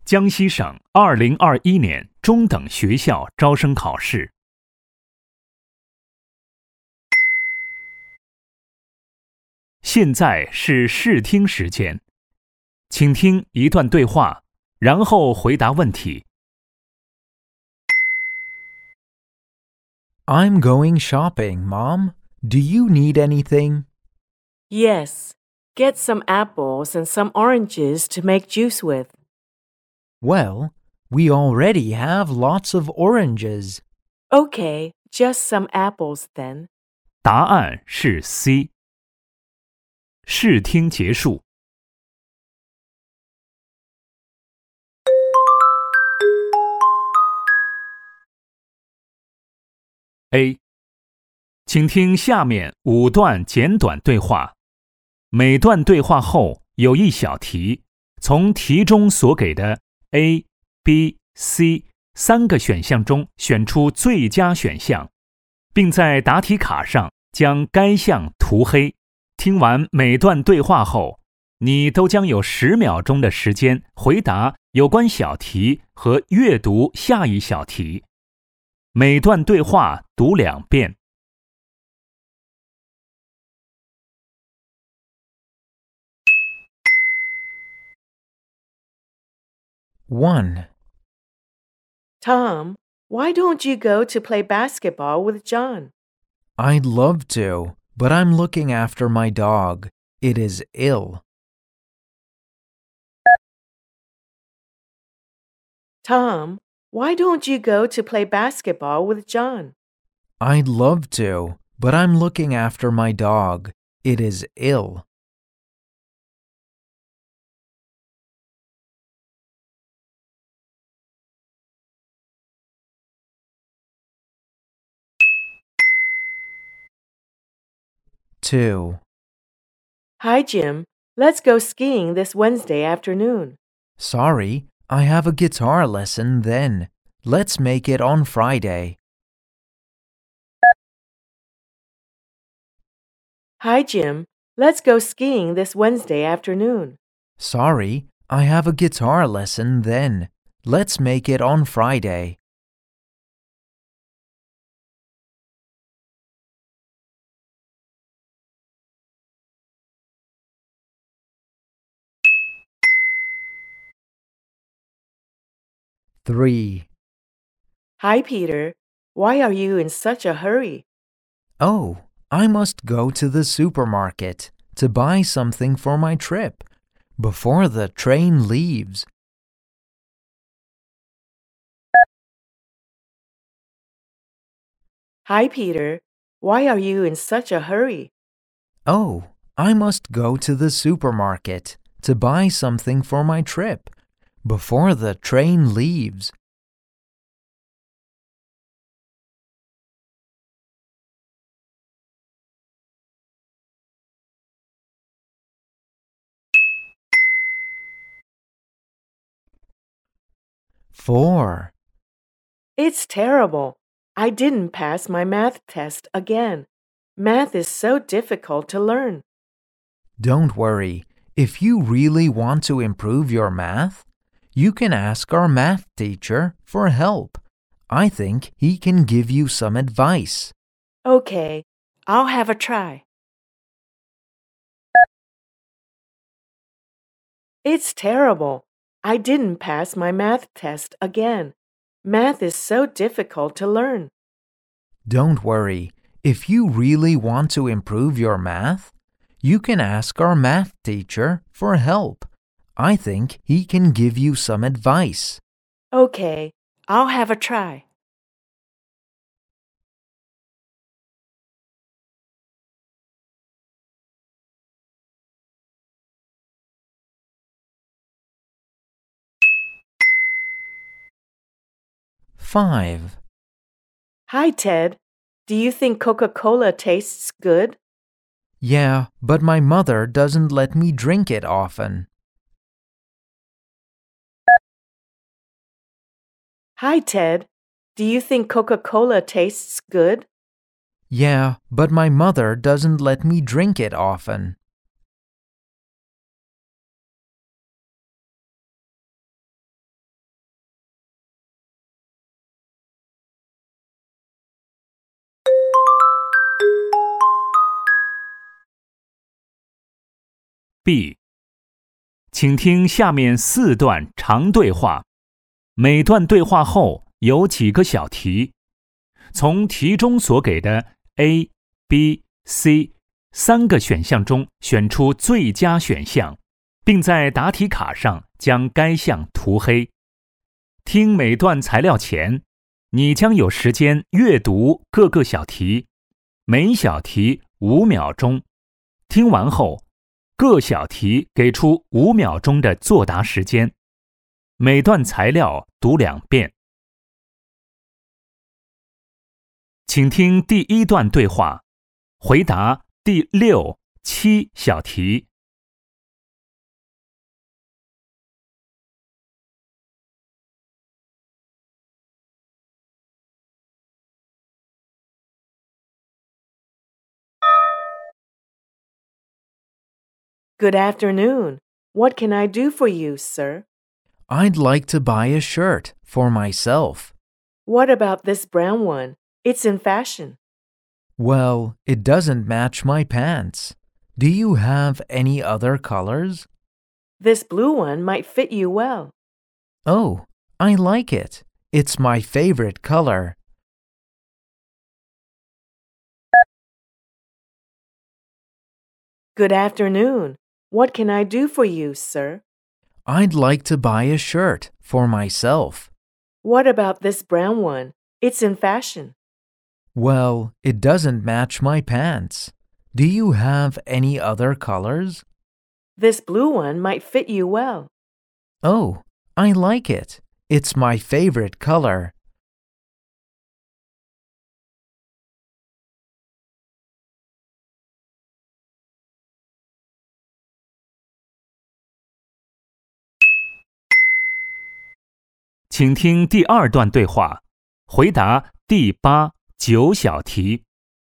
江西省2021年中等学校招生考试。现在是试听时间，请听一段对话，然后回答问题。 I'm going shopping, Mom. Do you need anything? Yes. Get some apples and some oranges to make juice with. Well, we already have lots of oranges. Okay, just some apples then. 答案是 C。试听结束。A， 请听下面5段简短对话，每段对话后有一小题，从题中所给的 A、B、C 3个选项中选出最佳选项，并在答题卡上将该项涂黑。听完每段对话后，你都将有10秒钟的时间回答有关小题和阅读下一小题。每段对话读2遍。 1. Tom, why don't you go to play basketball with John? I'd love to, but I'm looking after my dog. It is ill. Tom, why don't you go to play basketball with John? I'd love to, but I'm looking after my dog. It is ill. 2. Hi, Jim. Let's go skiing this Wednesday afternoon. Sorry, I have a guitar lesson then. Let's make it on Friday. Hi, Jim. Let's go skiing this Wednesday afternoon. Sorry, I have a guitar lesson then. Let's make it on Friday. 3. Hi, Peter. Why are you in such a hurry? Oh, I must go to the supermarket to buy something for my trip before the train leaves. Hi, Peter. Why are you in such a hurry? Oh, I must go to the supermarket to buy something for my trip before the train leaves. 4. It's terrible. I didn't pass my math test again. Math is so difficult to learn. Don't worry. If you really want to improve your math, you can ask our math teacher for help. I think he can give you some advice. Okay, I'll have a try. It's terrible. I didn't pass my math test again. Math is so difficult to learn. Don't worry. If you really want to improve your math, you can ask our math teacher for help. I think he can give you some advice. Okay, I'll have a try. Five. Hi, Ted. Do you think Coca-Cola tastes good? Yeah, but my mother doesn't let me drink it often. Hi, Ted. Do you think Coca-Cola tastes good? Yeah, but my mother doesn't let me drink it often. B。请听下面4段长对话，每段对话后有几个小题，从题中所给的 A、B、C 3个选项中选出最佳选项，并在答题卡上将该项涂黑。听每段材料前，你将有时间阅读各个小题，每小题5秒钟。听完后，各小题给出5秒钟的作答时间。每段材料读2遍。请听第1段对话，回答第6、7小题。 Good afternoon. What can I do for you, sir? I'd like to buy a shirt for myself. What about this brown one? It's in fashion. Well, it doesn't match my pants. Do you have any other colors? This blue one might fit you well. Oh, I like it. It's my favorite color. Good afternoon. What can I do for you, sir? I'd like to buy a shirt for myself. What about this brown one? It's in fashion. Well, it doesn't match my pants. Do you have any other colors? This blue one might fit you well. Oh, I like it. It's my favorite color. .请听第2段对话，回答第8、9小题。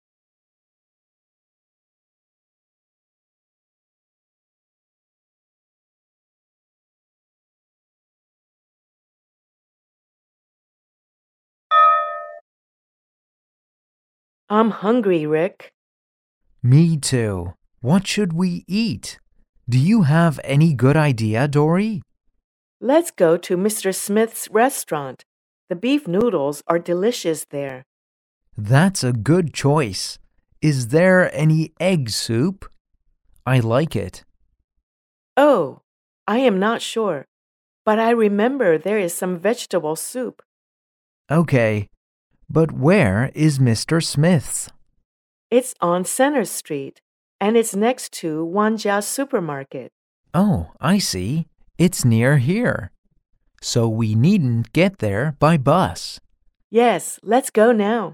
I'm hungry, Rick. Me too. What should we eat? Do you have any good idea, Dory? Let's go to Mr. Smith's restaurant. The beef noodles are delicious there. That's a good choice. Is there any egg soup? I like it. Oh, I am not sure, but I remember there is some vegetable soup. Okay, but where is Mr. Smith's? It's on Center Street, and it's next to Wanjia Supermarket. Oh, I see. It's near here. So we needn't get there by bus. Yes, let's go now.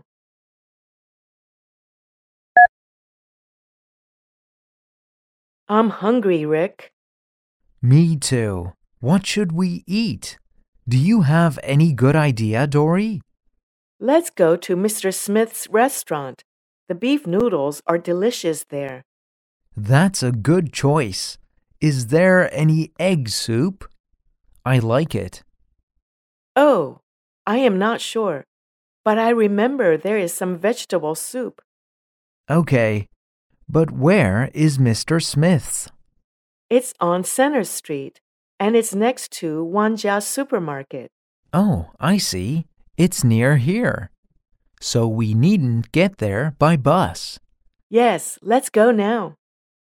I'm hungry, Rick. Me too. What should we eat? Do you have any good idea, Dory? Let's go to Mr. Smith's restaurant. The beef noodles are delicious there. That's a good choice. Is there any egg soup? I like it. Oh, I am not sure, but I remember there is some vegetable soup. Okay, but where is Mr. Smith's? It's on Center Street, and it's next to Wanjia Supermarket. Oh, I see. It's near here. So we needn't get there by bus. Yes, let's go now.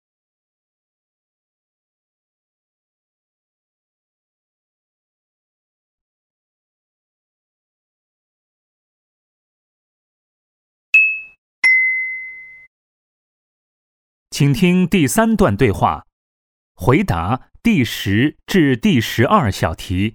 请听第3段对话，回答第10至第12小题。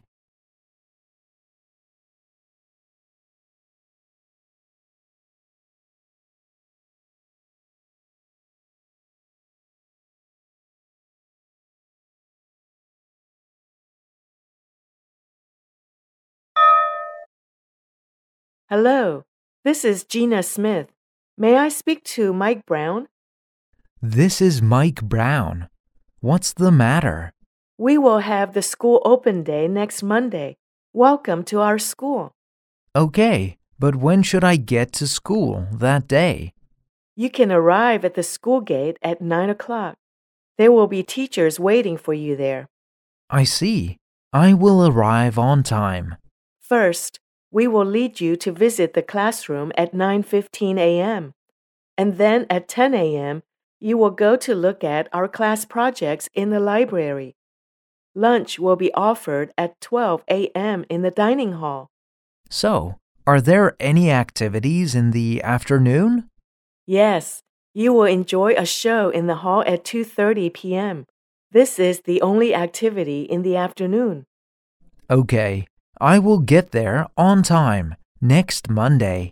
Hello, this is Gina Smith. May I speak to Mike Brown? This is Mike Brown. What's the matter? We will have the school open day next Monday. Welcome to our school. Okay, but when should I get to school that day? You can arrive at the school gate at 9 o'clock. There will be teachers waiting for you there. I see. I will arrive on time. First, we will lead you to visit the classroom at 9:15 a.m. And then at 10 a.m., you will go to look at our class projects in the library. Lunch will be offered at 12 a.m. in the dining hall. So, are there any activities in the afternoon? Yes, you will enjoy a show in the hall at 2:30 p.m. This is the only activity in the afternoon. Okay, I will get there on time next Monday.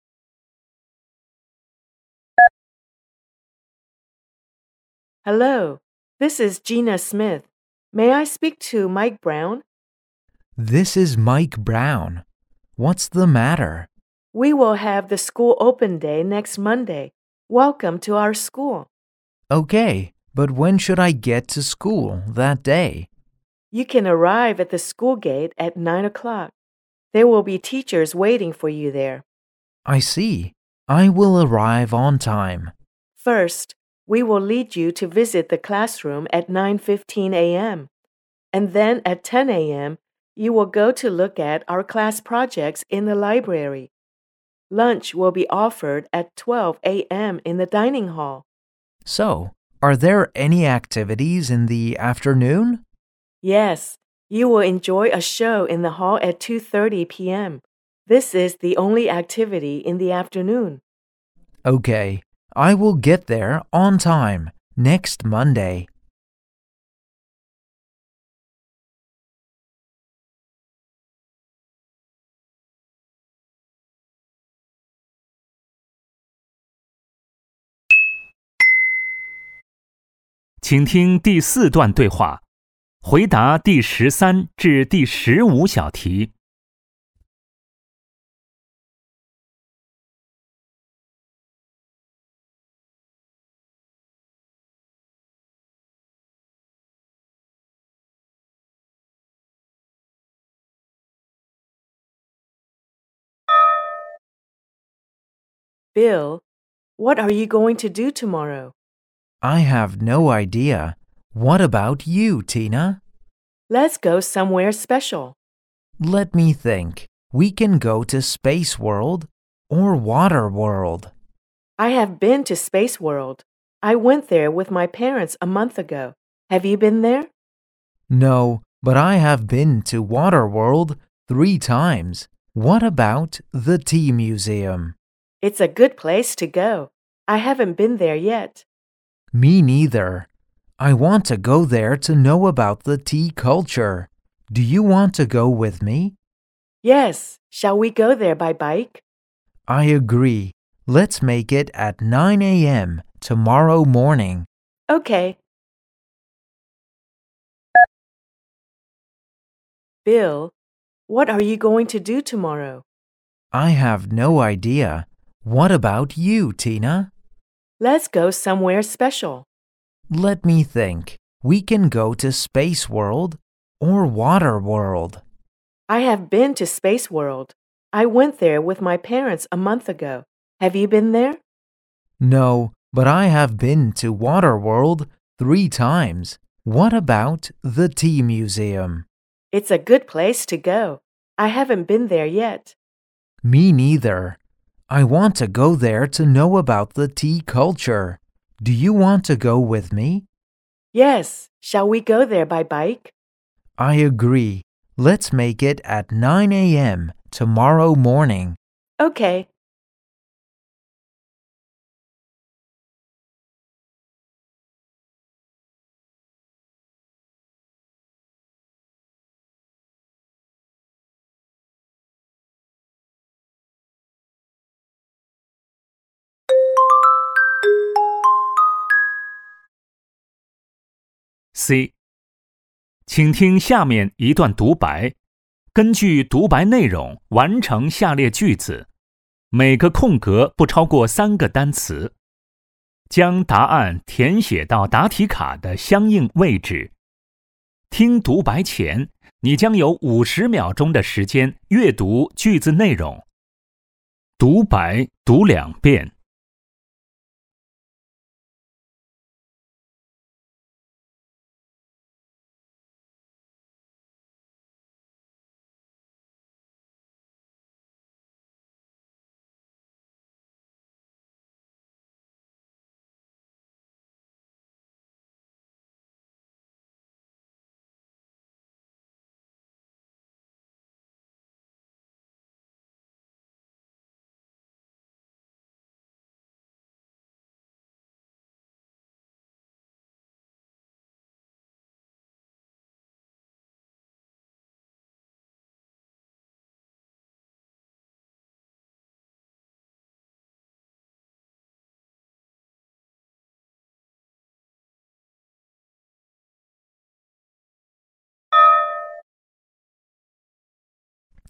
Hello, this is Gina Smith. May I speak to Mike Brown? This is Mike Brown. What's the matter? We will have the school open day next Monday. Welcome to our school. Okay, but when should I get to school that day? You can arrive at the school gate at 9 o'clock. There will be teachers waiting for you there. I see. I will arrive on time. First, we will lead you to visit the classroom at 9:15 a.m. And then at 10 a.m., you will go to look at our class projects in the library. Lunch will be offered at 12 a.m. in the dining hall. So, are there any activities in the afternoon? Yes, you will enjoy a show in the hall at 2:30 p.m. This is the only activity in the afternoon. Okay, I will get there on time next Monday. 请听第4段对话，回答第13至第15小题。 Bill, what are you going to do tomorrow? I have no idea. What about you, Tina? Let's go somewhere special. Let me think. We can go to Space World or Water World. I have been to Space World. I went there with my parents a month ago. Have you been there? No, but I have been to Water World 3 times. What about the Tea Museum? It's a good place to go. I haven't been there yet. Me neither. I want to go there to know about the tea culture. Do you want to go with me? Yes, shall we go there by bike? I agree. Let's make it at 9 a.m. tomorrow morning. Okay. Bill, what are you going to do tomorrow? I have no idea. What about you, Tina? Let's go somewhere special. Let me think. We can go to Space World or Water World. I have been to Space World. I went there with my parents a month ago. Have you been there? No, but I have been to Water World 3 times. What about the Tea Museum? It's a good place to go. I haven't been there yet. Me neither. I want to go there to know about the tea culture. Do you want to go with me? Yes, shall we go there by bike? I agree. Let's make it at 9 a.m. tomorrow morning. Okay. C. 请听下面一段独白，根据独白内容完成下列句子，每个空格不超过3个单词。将答案填写到答题卡的相应位置。听独白前，你将有50秒钟的时间阅读句子内容。独白读2遍。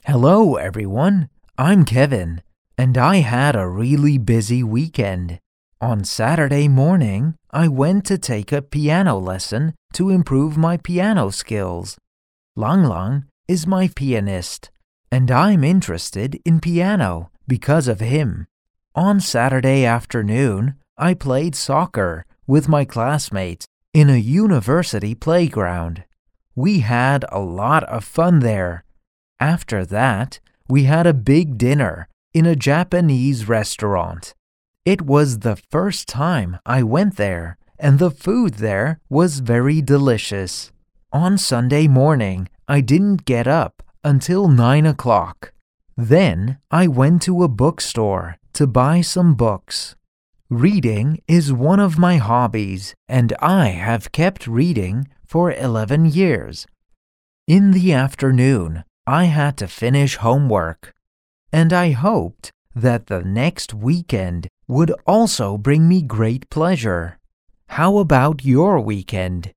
Hello, everyone. I'm Kevin, and I had a really busy weekend. On Saturday morning, I went to take a piano lesson to improve my piano skills. Lang Lang is my pianist, and I'm interested in piano because of him. On Saturday afternoon, I played soccer with my classmates in a university playground. We had a lot of fun there. After that, we had a big dinner in a Japanese restaurant. It was the first time I went there, and the food there was very delicious. On Sunday morning, I didn't get up until 9 o'clock. Then I went to a bookstore to buy some books. Reading is one of my hobbies, and I have kept reading for 11 years. In the afternoon, I had to finish homework, and I hoped that the next weekend would also bring me great pleasure. How about your weekend?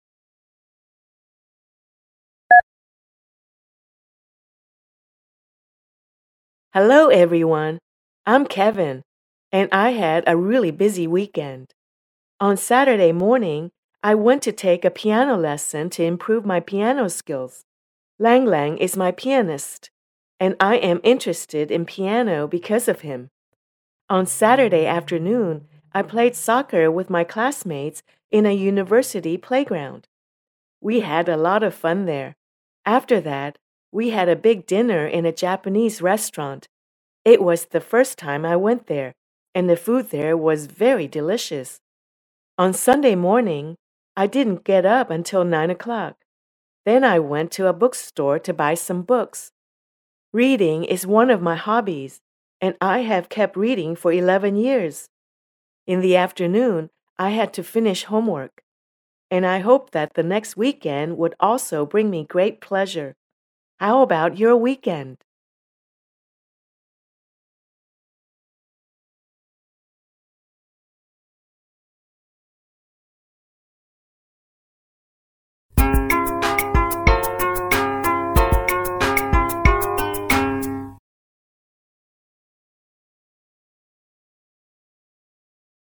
Hello, everyone. I'm Kevin, and I had a really busy weekend. On Saturday morning, I went to take a piano lesson to improve my piano skills. Lang Lang is my pianist, and I am interested in piano because of him. On Saturday afternoon, I played soccer with my classmates in a university playground. We had a lot of fun there. After that, we had a big dinner in a Japanese restaurant. It was the first time I went there, and the food there was very delicious. On Sunday morning, I didn't get up until 9 o'clock. Then I went to a bookstore to buy some books. Reading is one of my hobbies, and I have kept reading for 11 years. In the afternoon, I had to finish homework, and I hope that the next weekend would also bring me great pleasure. How about your weekend?